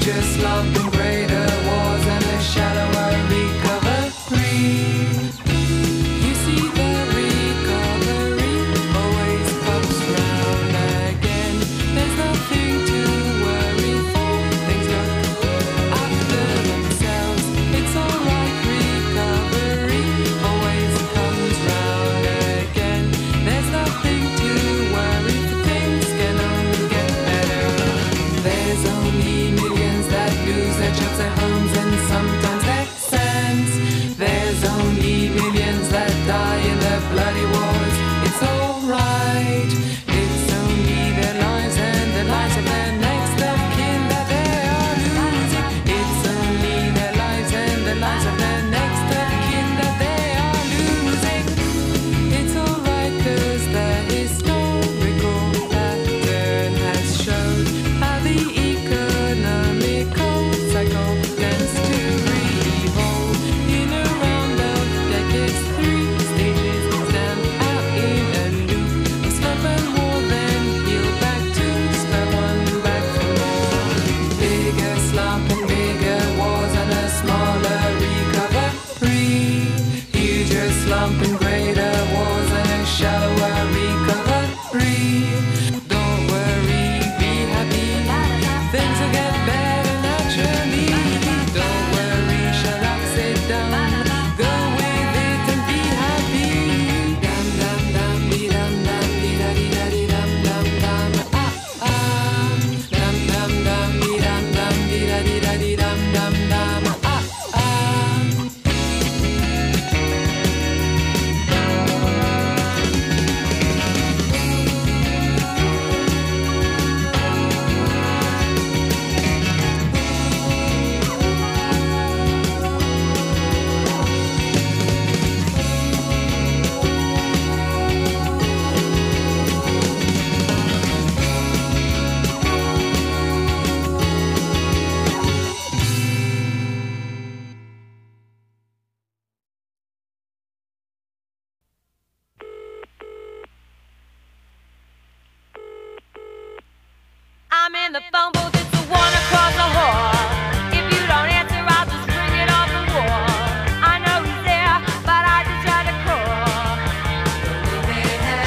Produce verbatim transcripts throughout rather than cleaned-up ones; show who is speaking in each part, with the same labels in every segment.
Speaker 1: I'm in the phone booth, it's the one across the hall. If you don't answer, I'll just ring it off the wall. I know he's there, but I just try to call. Don't leave me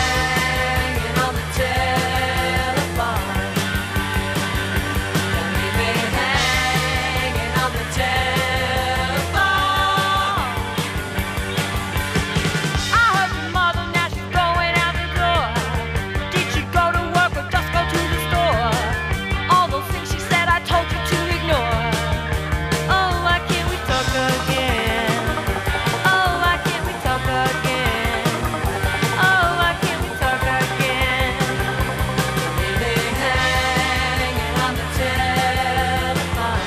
Speaker 1: hanging on the telephone. Don't leave me hanging on the telephone. I heard your mother, now she's going out the door. Did she go to work or just go to the store? All those things she said I told you to ignore. Oh, why can't we talk again? Oh, why can't we talk again? Oh, why can't we talk again? Leave me hanging on the telephone.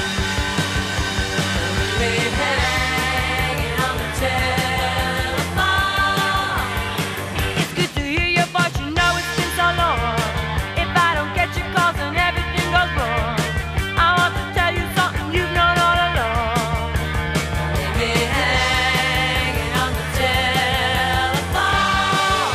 Speaker 1: Leave me hanging on the telephone. It's good to hear your voice, you know it's been so long. If I don't get your calls, then everything goes wrong. I want to tell you something you've known all along. Leave me hanging on the telephone.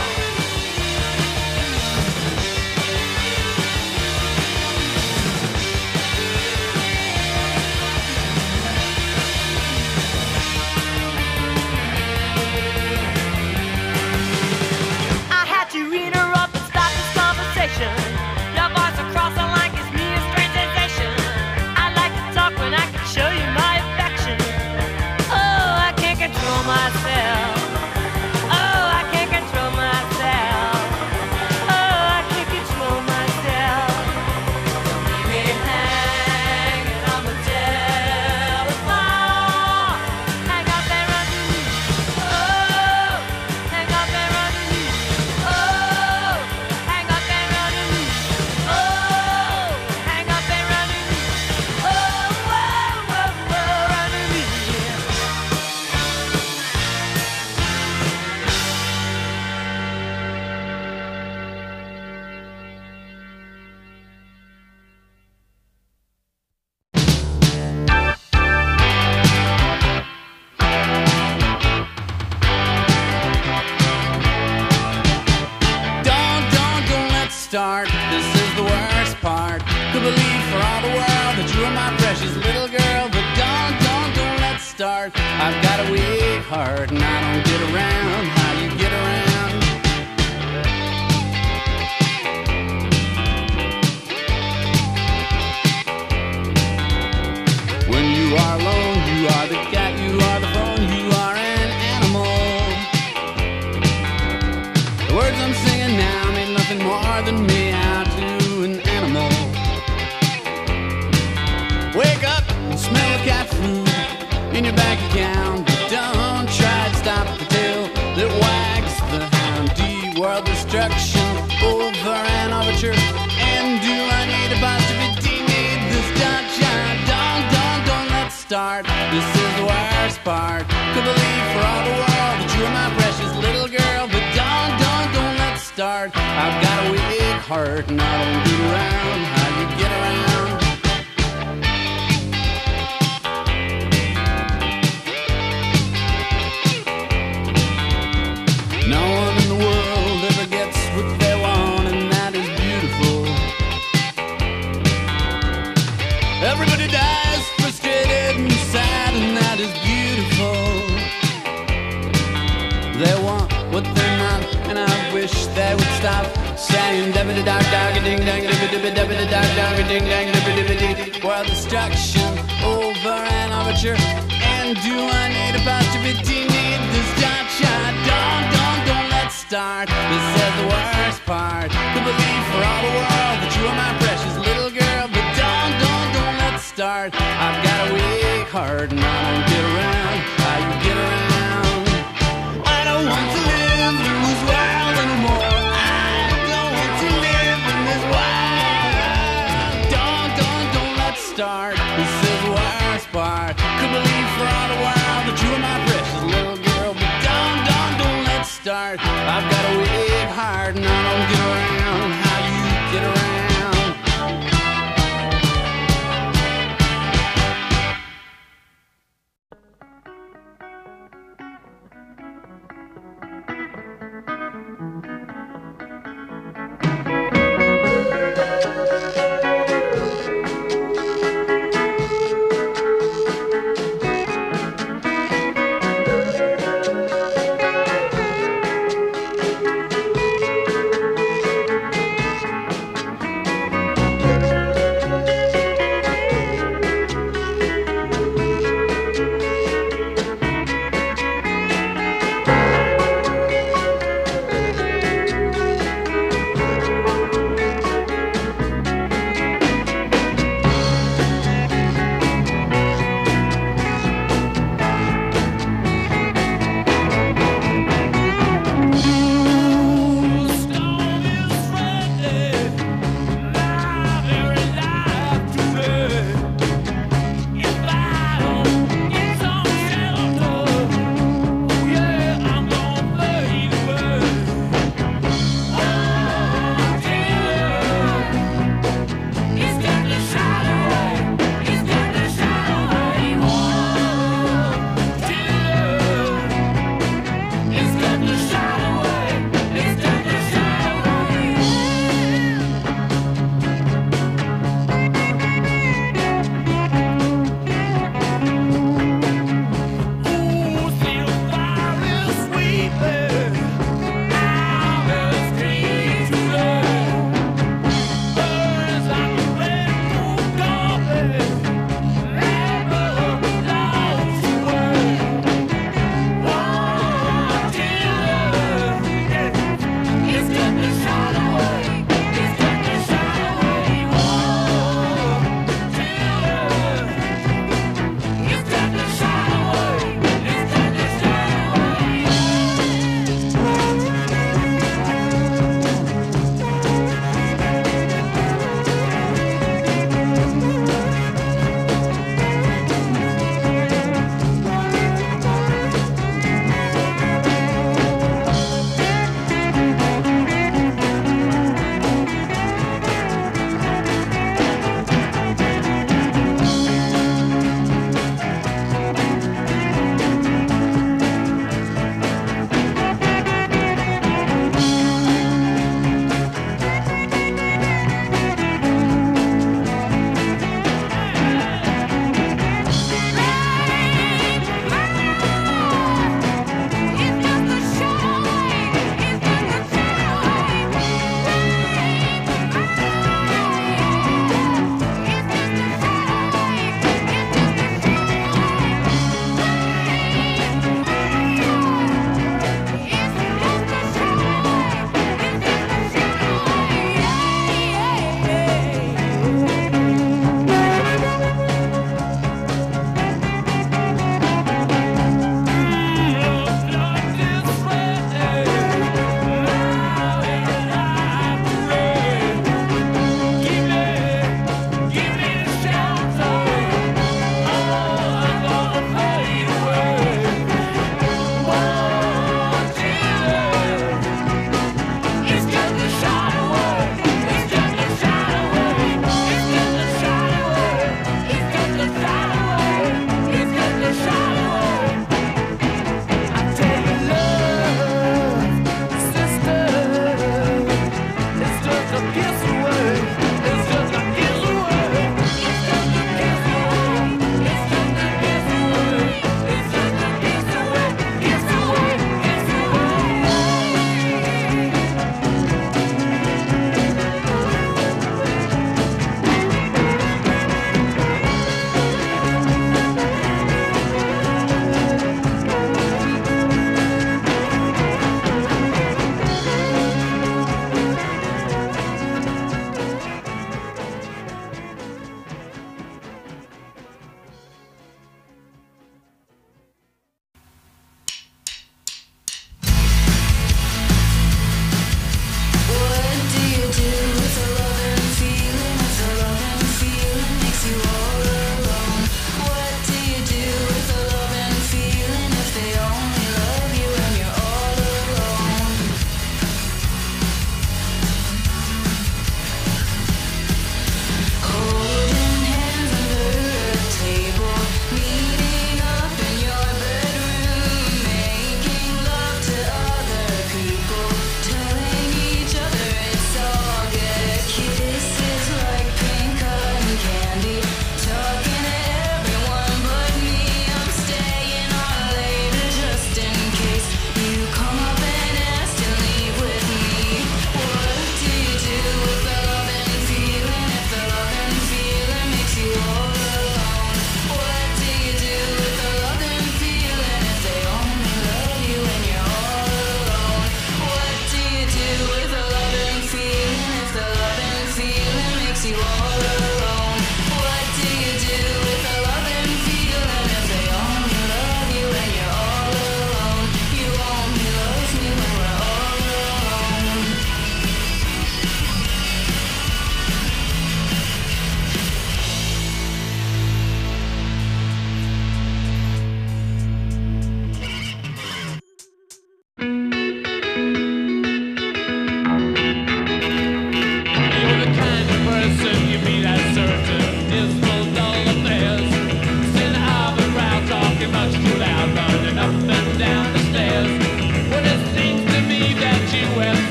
Speaker 1: I had to interrupt and stop this conversation. Your voice across the line gives me a strange sensation. I like to talk when I can show you my affection. Oh, I can't control myself. Oh, I can't control myself. Oh, I can't control myself. Don't leave me hanging on the telephone. Hang up and run to me. Oh, hang up and run to me. Oh, hang up and run to me. Oh, hang up and run to me. Oh, whoa, whoa, whoa, run to me.
Speaker 2: Don't, don't, don't let's start. This is the worst part. Could believe for all the world that you were my got a weak heart and I don't get around how you get around. When you are alone, you are the cat, you are the phone, you are an animal. The words I'm singing now mean nothing more than me out to an animal. Wake up and smell the cat food in your bank account. But don't try to stop the tail that wags the hound. D world destruction over an overture. And do I need a positivity? Need this dot shot? Don't, don't, don't let's start. This is the worst part. Could believe for all the world that you are my precious little girl. But don't, don't, don't let's start. I've got a weak heart and I don't get around how you get around. No one in the world ever gets what they want, and that is beautiful. Everybody dies frustrated and sad, and that is beautiful. They want what they're not, and I wish they would stop saying dabba da dog dog a ding dang dabba dabba dabba da dog dog a ding dang dabba dabba dee. World destruction over an overture. And do I need a positivity? Need this dot shot? Don't, don't, don't let's start. This is the worst part. Could believe for all the world that you are my precious little girl. But don't, don't, don't let's start. I've got a weak heart and I don't get around how you get around. I don't want to live in this world anymore. I don't want to live in this world. Don't, don't, don't let's start. This is the worst part. Could believe for all the world that you are my precious little girl. But don't, don't, don't let's start. I've got a weak heart and I don't get around how you get around.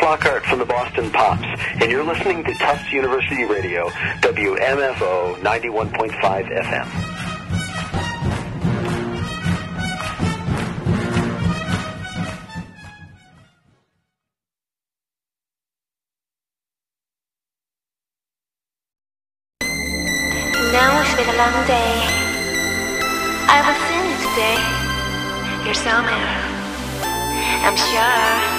Speaker 3: Flockhart from the Boston Pops, and you're listening to Tufts University Radio, W M F O ninety-one point five F M.
Speaker 4: Now it's been a long day. I will send you today. You're somewhere, I'm sure.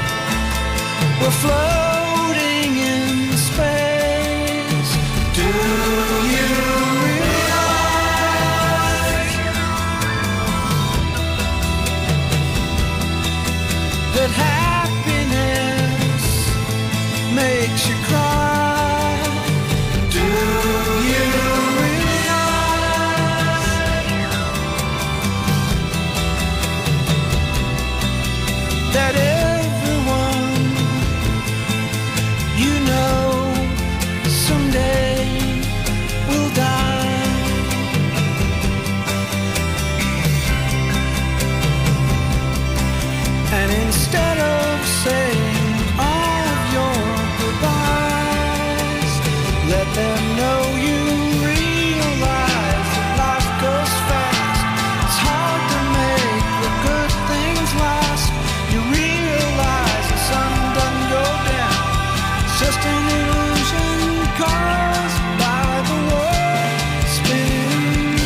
Speaker 2: We're floating in space. Do
Speaker 5: Let them know you realize that life goes fast. It's hard to make the good things last. You realize the sun doesn't go down. It's just an illusion caused by the world spinning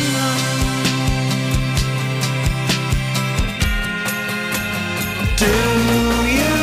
Speaker 5: round. Do you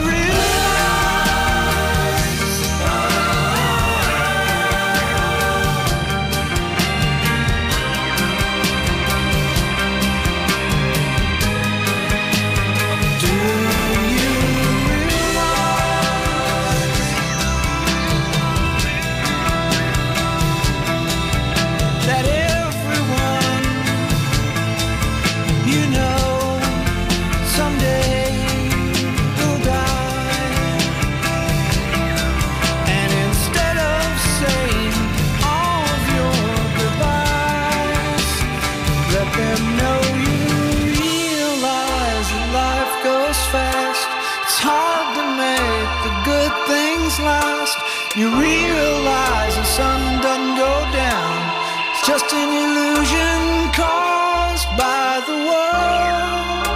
Speaker 5: last? You realize the sun doesn't go down. It's just an illusion caused by the world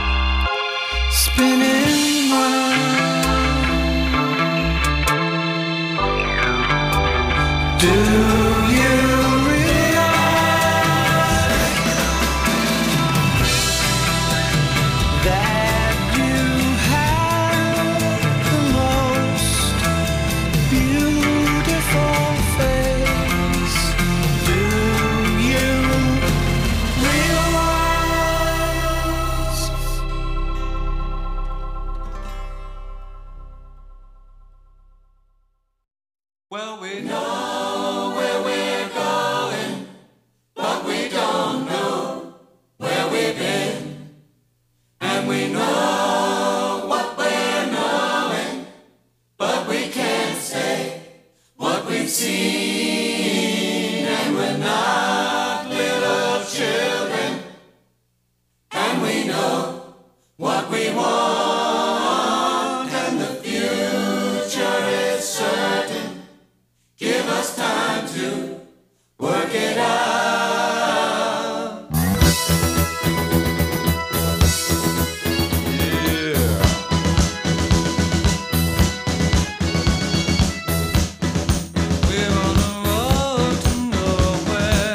Speaker 5: spinning round. Do you realize that you have the most beautiful face? Do you realize?
Speaker 6: Well, we know where we're going, but we don't know where we've been. And we know what we're knowing, but we can't say what we've seen. And we're not little children, and we know what we want, and the future is certain. Give us time to work it out. We're on the road to nowhere.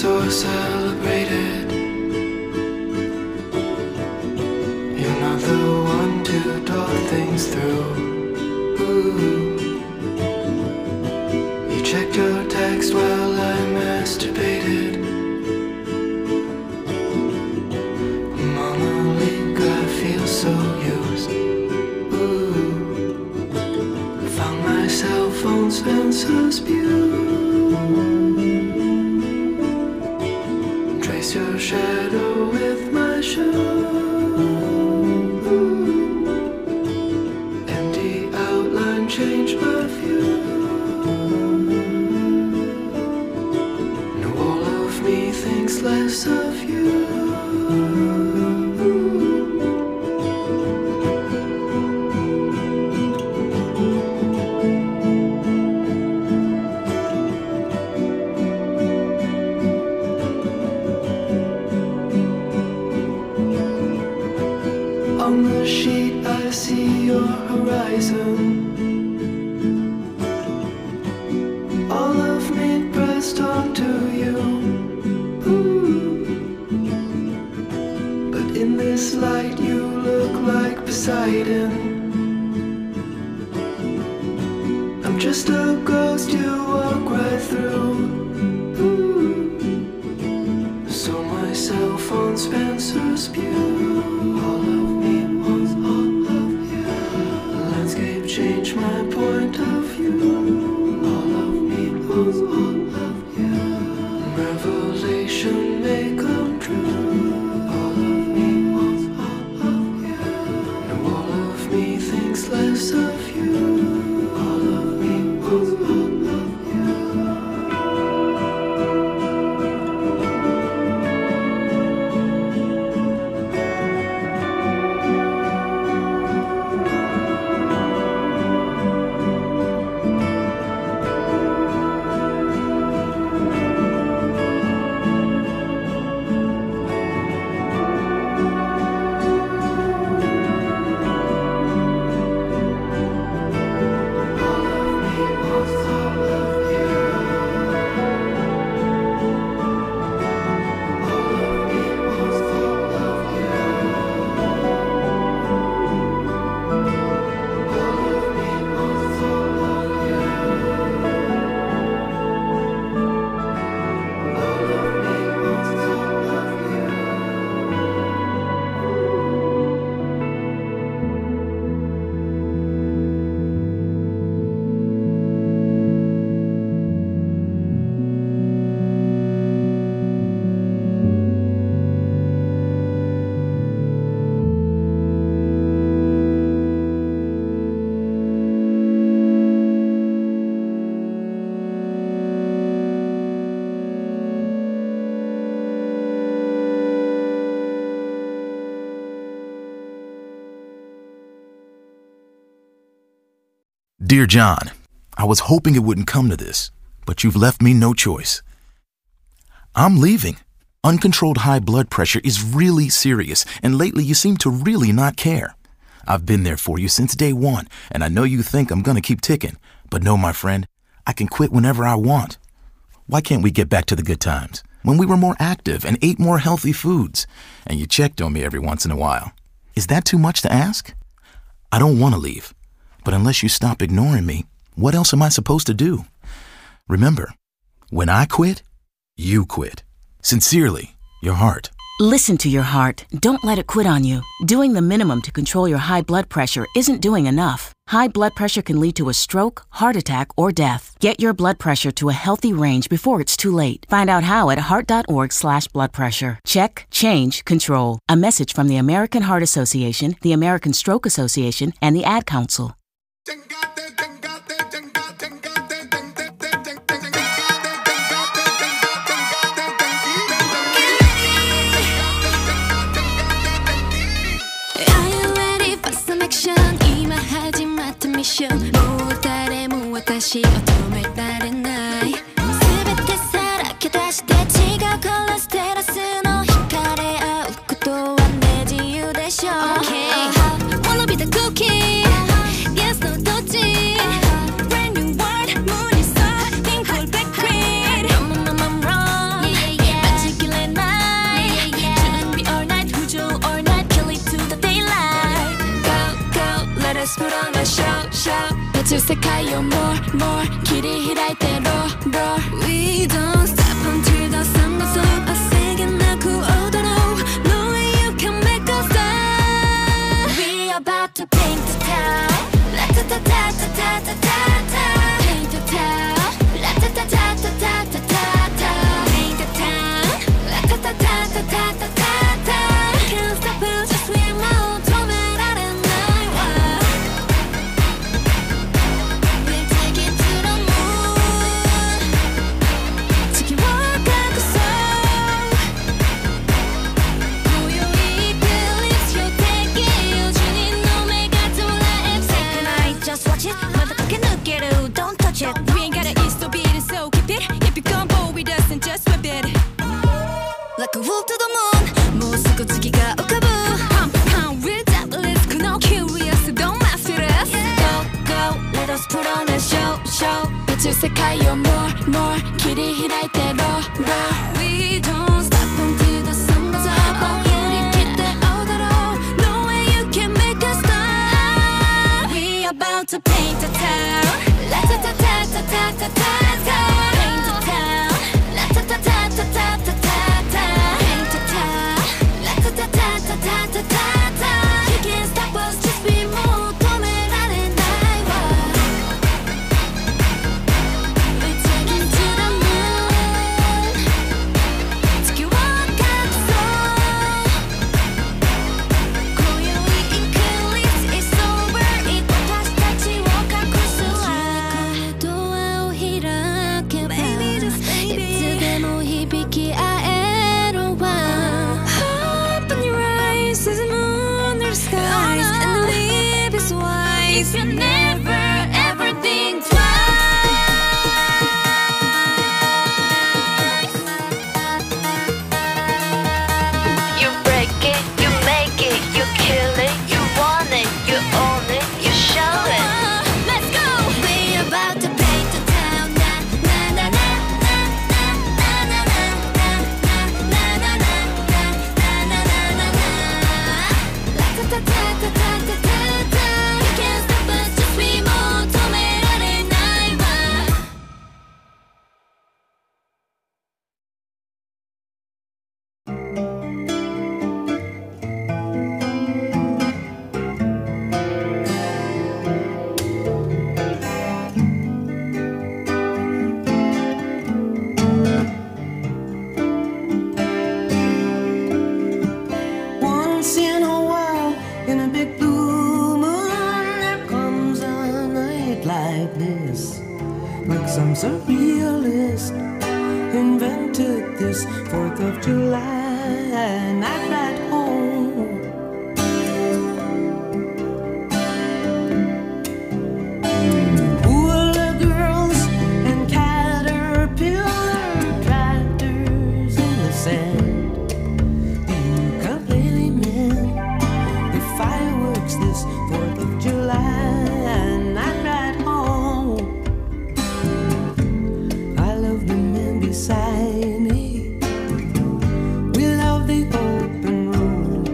Speaker 5: or celebrated. You're not the one to talk things through. Ooh. You checked your text while I masturbated. Monologue, I feel so used. Ooh. Found my cell phone Spencer's View. Trace your shadow with my shoe. Empty outline, change my view. No, all of me thinks less of you. On the sheet I see your horizon. All of me pressed onto you. Ooh. But in this light you look like Poseidon. I'm just a ghost you walk right through. Ooh. So my cell phone Spencer's View. All of me wants all of you. The landscape changed my point of view. All of me wants all of you. Revelation may come true. All of me wants all of you. No, all of me thinks less of you. All of me wants all of you.
Speaker 7: Dear John, I was hoping it wouldn't come to this, but you've left me no choice. I'm leaving. Uncontrolled high blood pressure is really serious, and lately you seem to really not care. I've been there for you since day one, and I know you think I'm gonna keep ticking, but no, my friend, I can quit whenever I want. Why can't we get back to the good times, when we were more active and ate more healthy foods, and you checked on me every once in a while? Is that too much to ask? I don't want to leave, but unless you stop ignoring me, what else am I supposed to do? Remember, when I quit, you quit. Sincerely, your heart.
Speaker 8: Listen to your heart. Don't let it quit on you. Doing the minimum to control your high blood pressure isn't doing enough. High blood pressure can lead to a stroke, heart attack, or death. Get your blood pressure to a healthy range before it's too late. Find out how at heart.org slash blood pressure. Check, change, control. A message from the American Heart Association, the American Stroke Association, and the Ad Council.
Speaker 9: Mission. もう誰も私を止められない。全てさらけ出して違うコレステラスの惹かれ合うことはね自由でしょう。Okay. Wanna be the cookie? Yes, no どっち ？Brand new world, moon is up, pink or black green. No, no, no, I'm wrong. Yeah, yeah, yeah. のショーショー宇宙世界を more more 切り開いて roar roar We don't stop until the sun goes up 焦げなく踊ろう No way you can make us stop We about to paint the town La ta ta ta ta ta ta ta ta Paint the town La ta ta ta ta ta ta ta ta Paint the town La ta ta ta ta ta ta ta ta Can't stop us just we more 止められないわ We take it to the moon 月を隠そう今宵 Eclipse You're taking よじゅうにんの目が捉えて Second night just watch it まだ駆け抜ける Don't touch it We ain't gotta eat so beat it so keep it If you come bold with us and just whip it Like a wolf to the moon もうすぐ月が浮かぶ Pump pump without the risk No curious don't mess with us Go go let us put on a show show 宇宙世界を more more 切り開いて roar roar We don't stop until the sun goes up 振り切って踊ろう No way you can make us stop We about to paint the town La ta ta ta ta ta ta ta ta Paint the town La ta ta ta ta ta ta ta ta Paint the town La ta ta ta ta ta ta ta ta You can't stop us just be more 止められないわ We take it to the moon 月を隠そう今宵 Eclipse is over It 私たちを隠すわドアを開けばいつでも響き合えるわ Open your eyes as the moon or the skies And the leap is wise If you never ever think twice
Speaker 4: You break it, you make it, you kill it, you want it, you own it, you show it.
Speaker 9: Let's go! We about to paint the town Na na na na na na na na na na na na na na na na na na La ta ta ta ta ta ta ta ta You can't stop us just we more 止められないわ
Speaker 5: Once in a while, in a big blue moon, there comes a night like this. Like some surrealist invented this fourth of July night at home. Hula girls and caterpillar tractors in the sand. Ukulele men, the fireworks this fourth of July night right home. I love the men beside me. We love the open road.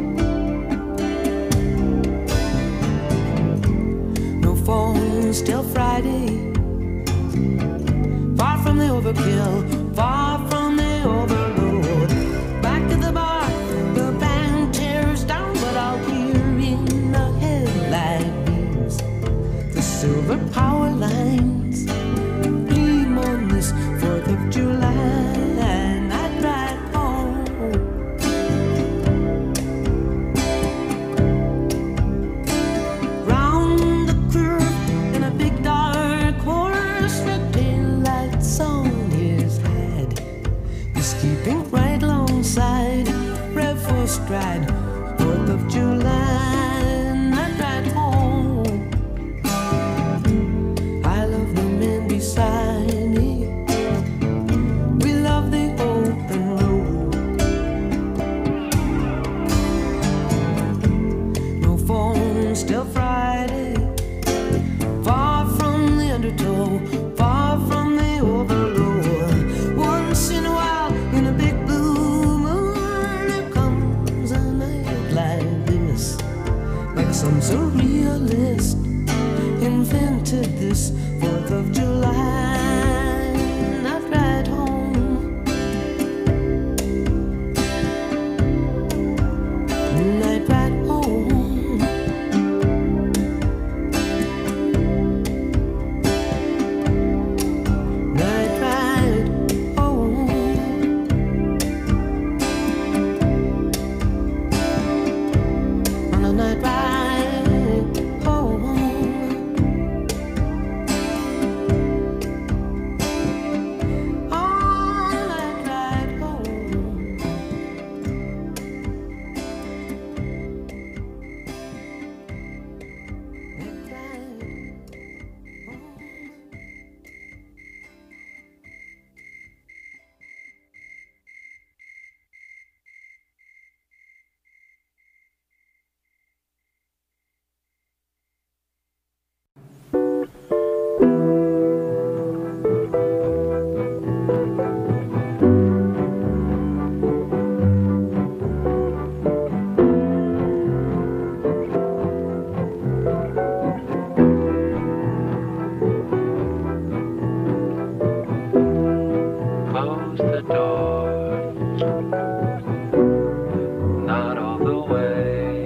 Speaker 5: No phones till Friday. Far from the overkill, far from the overload. Back to the bar, the band tears down, but I'll hear in the headlight beams the silver power lines gleam on this fourth of July night right home. Round the curve in a big dark horse, red tail lights on his head. He's keeping right alongside, rev for stride, fourth of July night right home. I love the men beside to this fourth of July night ride home. Night ride home. Night ride home. On a night ride home. On a night ride home. Night ride home.
Speaker 10: Close the door, not all the way.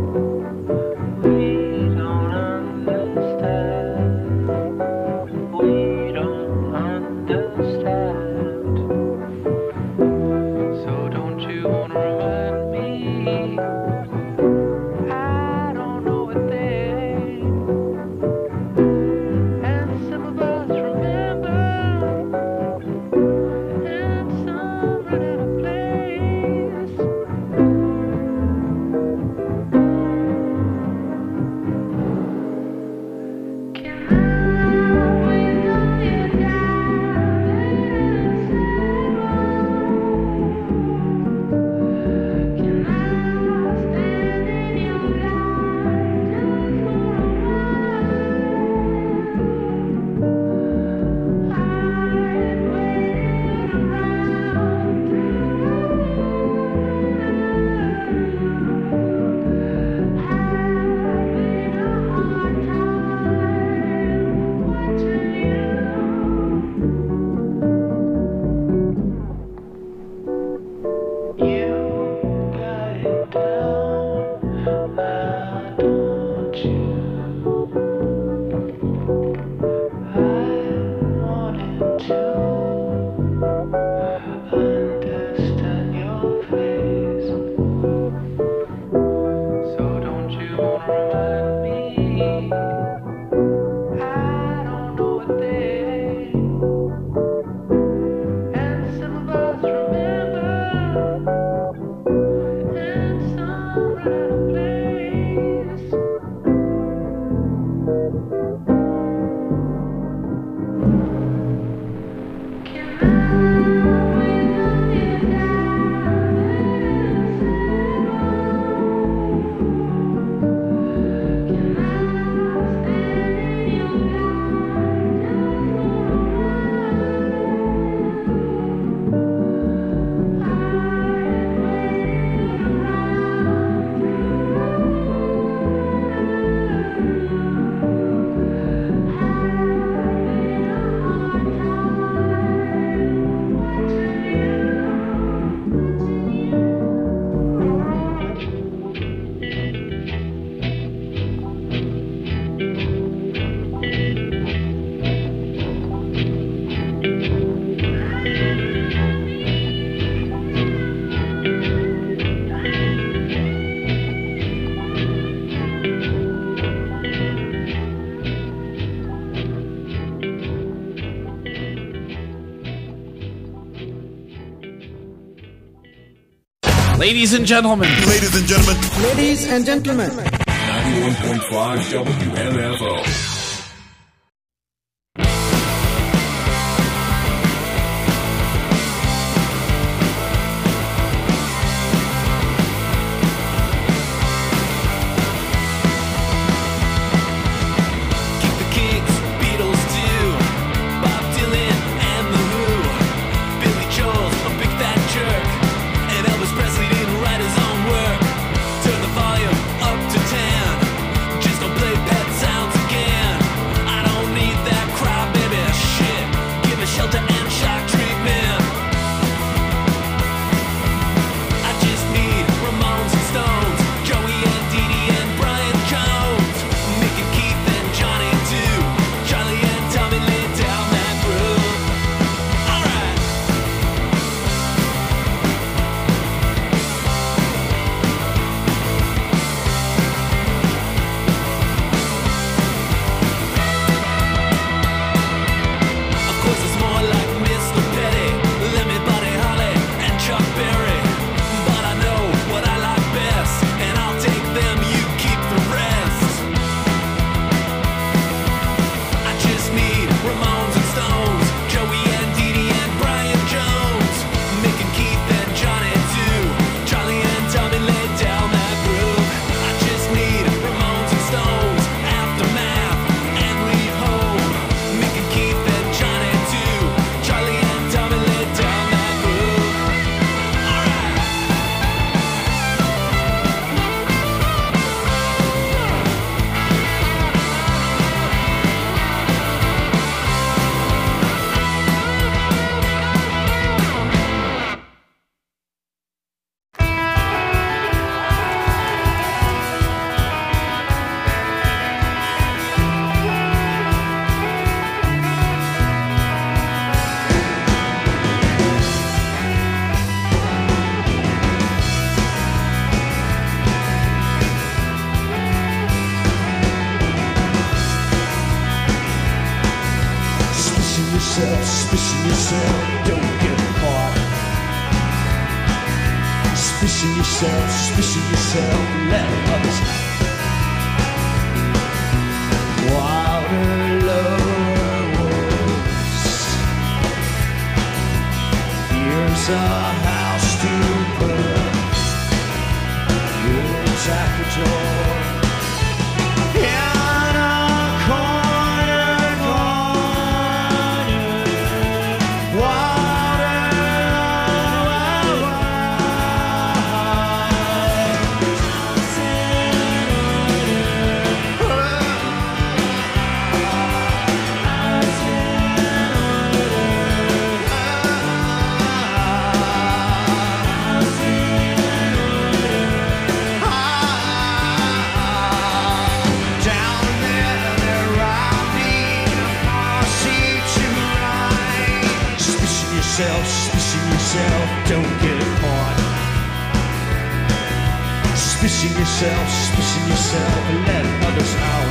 Speaker 10: We don't understand. We don't understand. So don't you wanna remind me? I don't know a thing. And some of us remember. And some run out of place. Can I wait on you down and Can I stand in your light just for a while? I've waited around having a hard time watching you. You got it down, now don't you? I wanted to understand your face. So don't you wanna remind me? I don't know a thing. And some of us remember. And some run out of place. Can I wait on you down and Can I stand in your light just for a while? I've waited
Speaker 11: Ladies and gentlemen.
Speaker 12: Ladies and gentlemen.
Speaker 5: Ladies and gentlemen.
Speaker 12: ninety-one point five W M F O.
Speaker 6: Kick the Kings, Beatles too, Bob Dylan and The Who, Billy Joel's a big fat jerk, and Elvis Presley didn't write his own work. Turn the volume up to ten, just don't play Pet Sounds again.
Speaker 5: yourself, suspicion yourself, don't get caught. Suspicion yourself, suspicion yourself, let others out. Wilder, lower woods. Here's a house to put. Woods at the door. In a corner, corner. Wilder, yourself, suspicion yourself, don't get caught. Suspicion yourself, suspicion yourself, and let others out.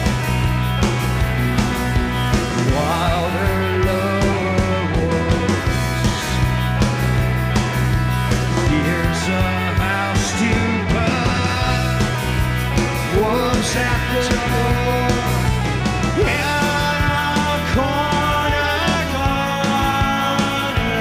Speaker 5: Wilder, lower woods. Here's a house to put. Wolves at the door. Yeah, corner, corner.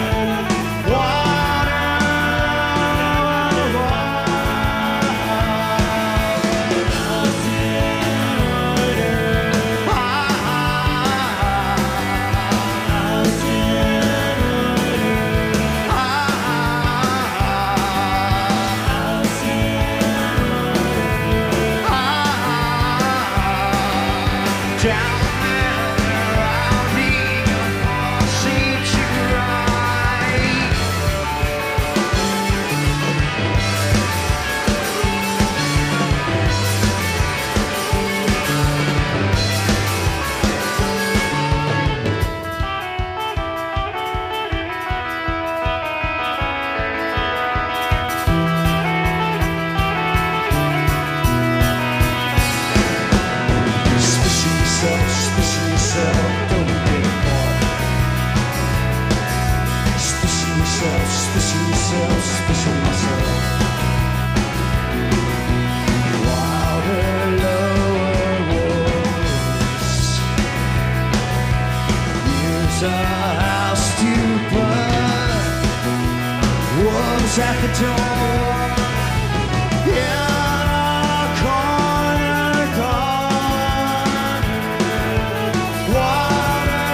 Speaker 5: At the door, yeah, corner, corner, water,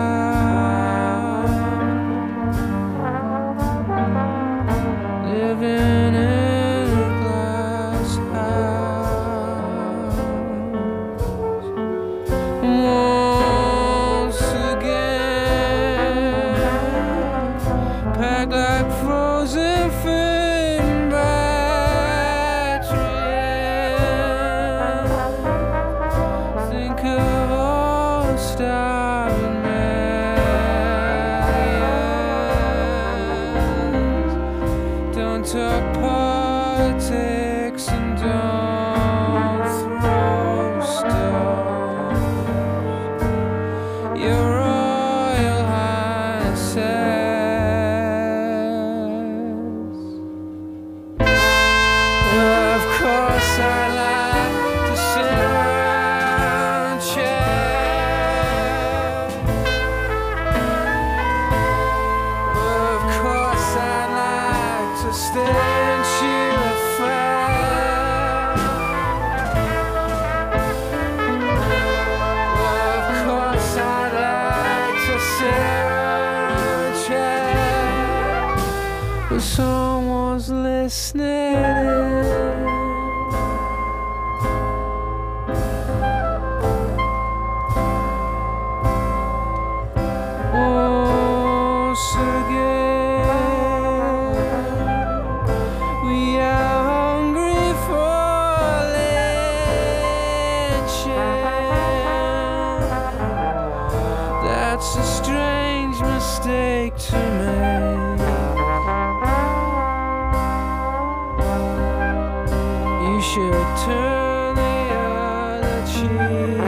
Speaker 5: living packed like frozen food batteries. Think of all starving millions. Don't talk politics and don't throw stones. Your Royal Highnesses. Well, of course I like to sit around and chat. Well, of course I like to stay and chew the fat. Well, of course I like to sit around and chat, but someone's listening. Once again, we are hungry for lynching. That's a strange mistake to make. You should turn the other cheek.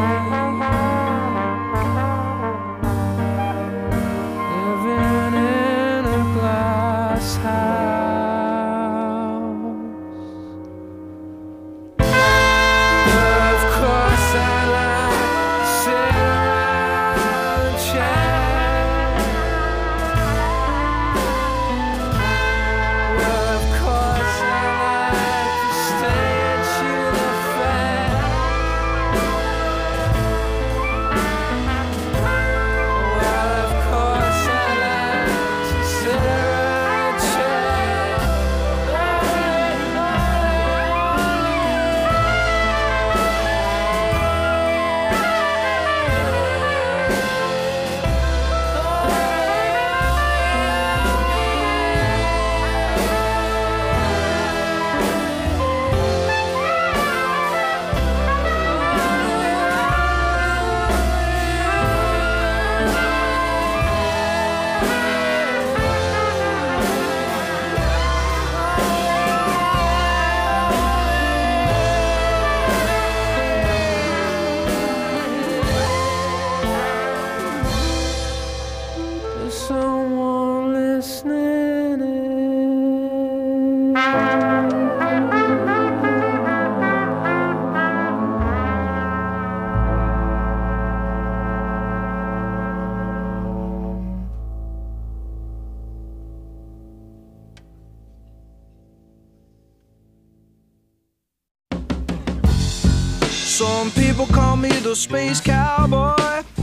Speaker 5: Living in a glass house. Of course I like to sit around and chat. Well, of course I like to stay and chew the fat. Well, of course I like to sit around and chat. Is someone listening?
Speaker 11: Some people call me the space cowboy.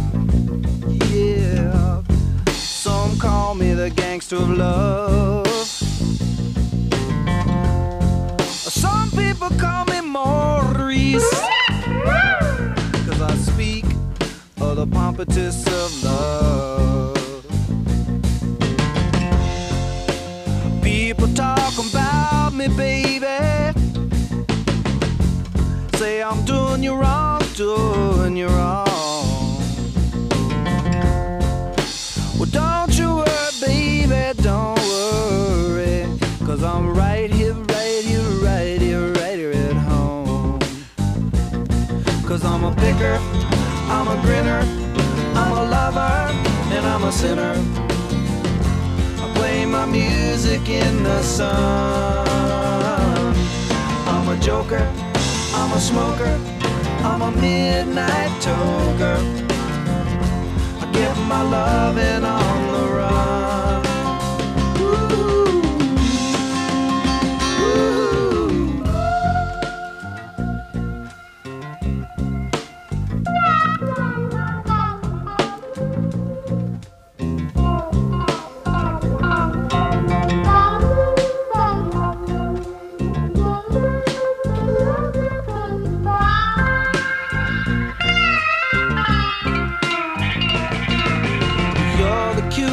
Speaker 11: Yeah. Some call me the gangster of love. Some people call me Maurice, 'cause I speak of the pompatus of love. People talk about me, baby. Say I'm doing you wrong, doing you wrong. Well, don't you worry, baby, don't worry, 'cause I'm right here, right here, right here, right here at home. 'Cause I'm a picker, I'm a grinner, I'm a lover, and I'm a sinner. I play my music in the sun. I'm a joker, I'm a smoker, I'm a midnight toker. I get my loving on the run. Ooh. You're the cute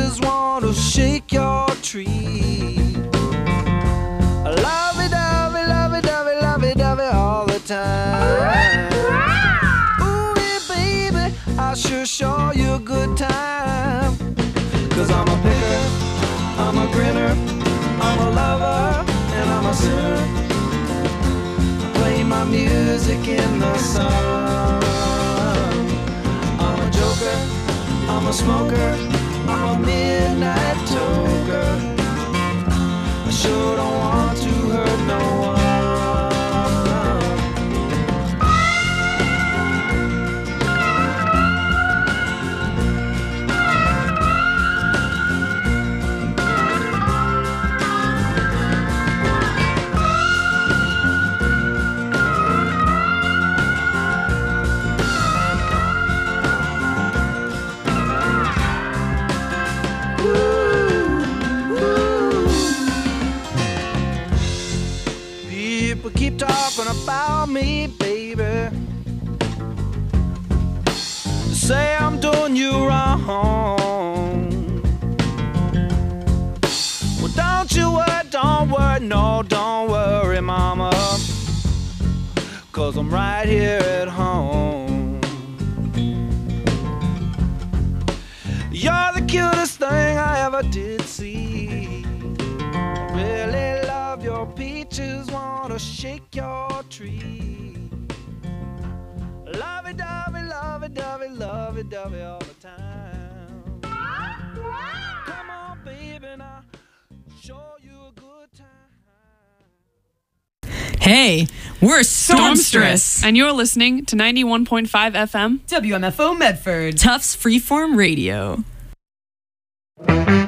Speaker 11: peaches want to shake your tree. Lovey-dovey, lovey-dovey, lovey-dovey all the time. Ooh, yeah, baby, I sure show you a good time. Cause I'm a picker, I'm a grinner, I'm a lover, and I'm a sinner. I play my music in the sun. I'm a joker, I'm a smoker, I'm a midnight toker. I sure don't want to hurt no one. People keep talking about me, baby. Say I'm doing you wrong. Well, don't you worry, don't worry, no, don't worry, mama. Cause I'm right here at home. You're the cutest thing I ever did see. I really love your peaches, wanna shake your tree. Lovey-dovey, lovey-dovey, lovey-dovey all the time. Come on, baby, now show you a good time.
Speaker 13: Hey, we're Stormstress.
Speaker 14: And you're listening to ninety-one point five F M
Speaker 13: W M F O Medford. Tufts Freeform Radio.